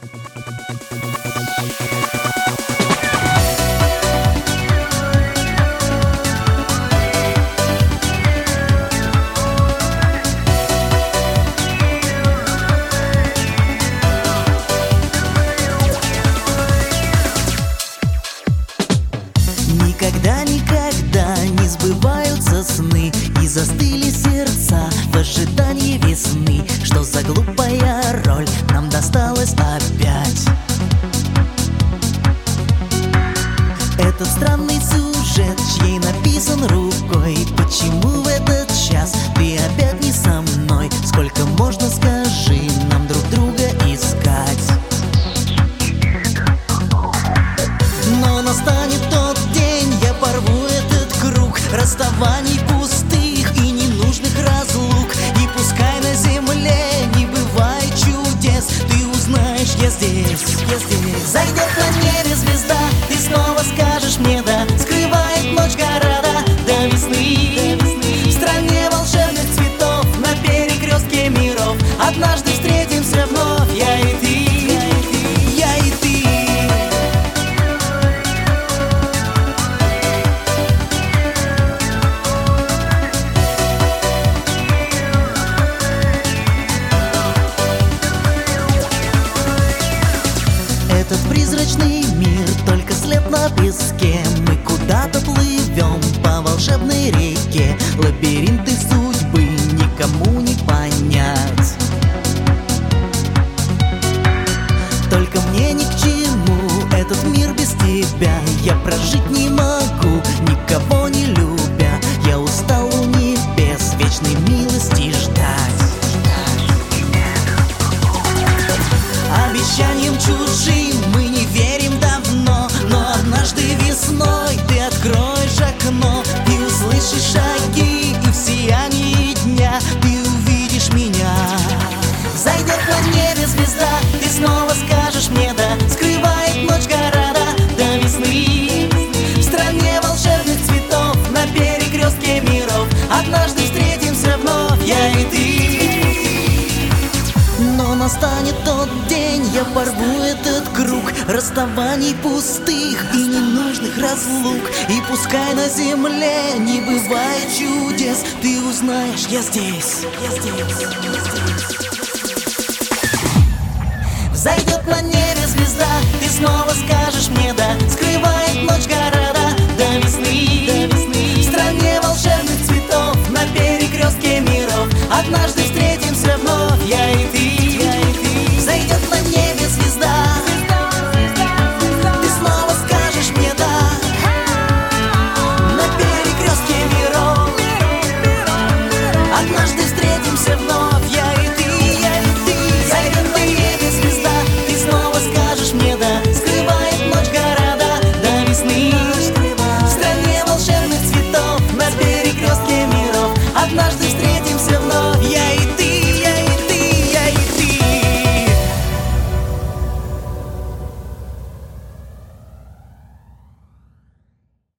Никогда не сбываются сны, и застыли сердца в ожидании весны. Что за глупая роль нам досталась опять? Этот странный сюжет, чьей написан рукой. Почему в этот час ты опять не со мной? Сколько можно, скажи, нам друг друга искать? Но настанет тот день, я порву этот круг расставаний пустых и ненужных разлук. И пускай на земле не бывает чудес, ты узнаешь, я здесь, я здесь. Зайдет на небе звезда, ты снова скажешь мне да. Скрывает ночь города до весны. В стране волшебных цветов, на перекрестке миров, однажды встретимся вновь, я и ты, я и ты. Этот призрачный мир только след на песке. Мы куда-то плывем по волшебной реке. Лабиринты судьбы никому не понять. Только мне ни к чему этот мир без тебя. Я прожить не могу, никого не любя. Я устал у небес вечной милости ждать. Обещаниям чужим мы не верим давно, но однажды весной ты откроешь окно. Ты услышишь шаги, и в сиянии дня ты увидишь меня. Зайдет на небе звезда, ты снова скажешь мне да. Скрывает ночь города до весны. В стране волшебных цветов, на перекрестке миров, однажды встретимся вновь, я и ты. Но настанет тот день, я порву этот круг расставаний пустых и ненужных разлук. И пускай на земле не бывает чудес, ты узнаешь, я здесь, я здесь, я здесь. Взойдет на небе звезда, ты снова скажешь мне да. Скрывает ночь города до весны. В стране волшебных цветов, на перекрестке миров, однажды